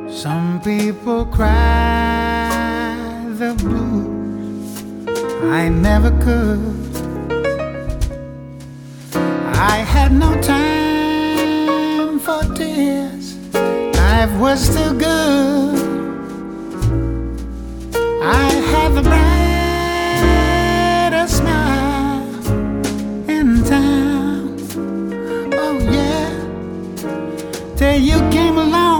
Some people cry the blues, I never could. I had no time for tears, life was too good. I had the brightest smile in town, oh yeah, till you came along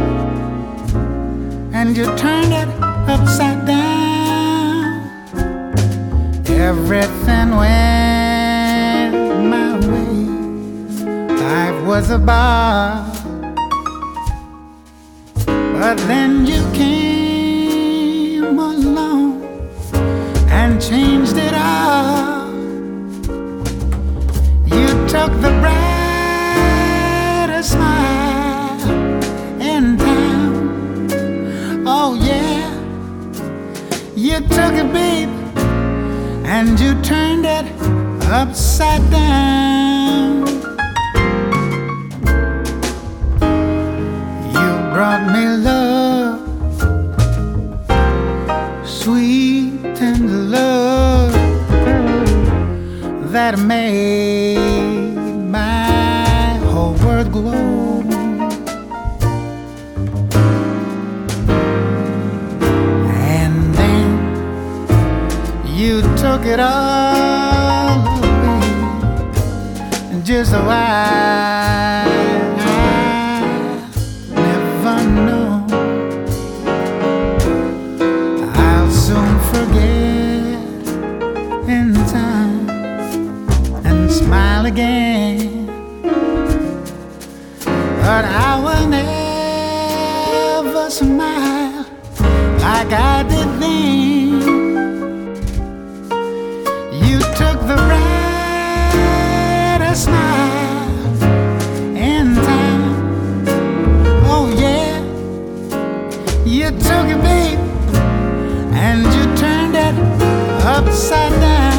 and you turned it upside down. Everything went my way, life was a bar. But then you came along and changed it all. You took the brightest smile in town, oh yeah, you took it, babe, and you turned it upside down. You brought me love, sweet tender love that made my whole world glow. You took it all away, just so I never know. I'll soon forget in time and smile again, but I will never smile like I did then. You took the brightest smile in town, oh yeah, you took it, babe, and you turned it upside down.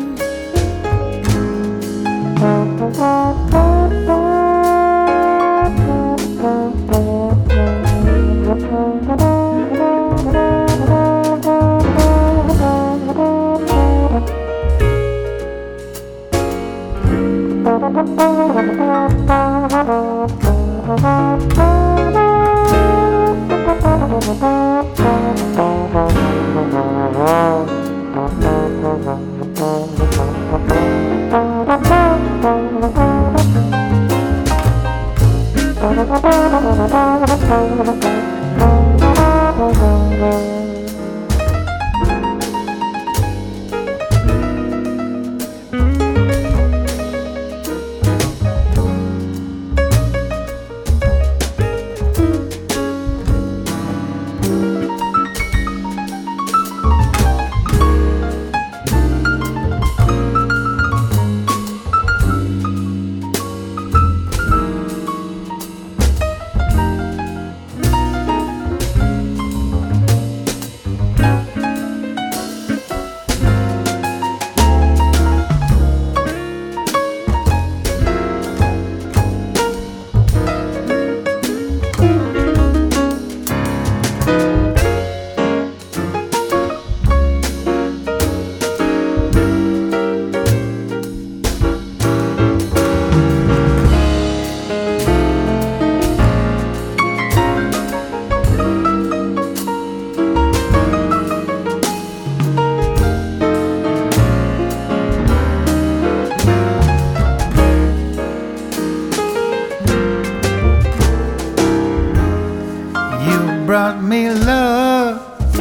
Brought me love,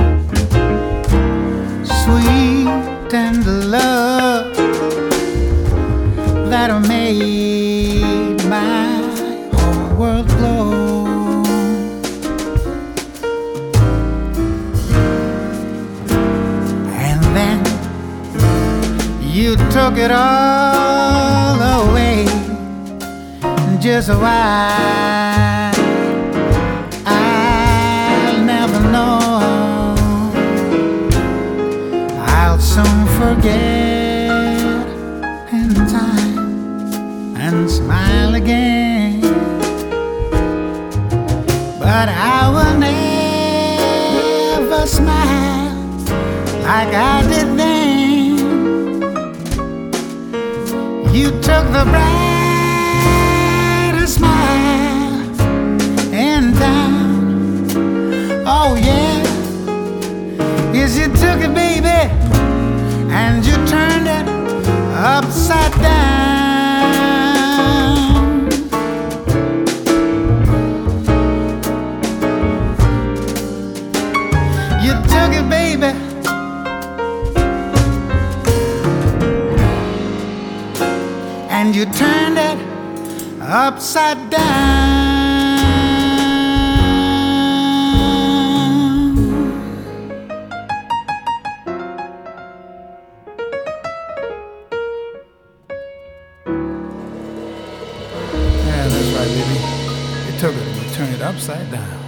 sweet tender love that made my whole world glow. And then you took it all away, just so I'll never know. I'll soon forget in time and smile again. But but I will never smile like I did then. You took the brightest smile and down. Oh yeah, yes you took it, baby, and you turned it upside down. You took it, baby, and you turned it upside down. Yeah, that's right, baby. You took it and you turned it upside down.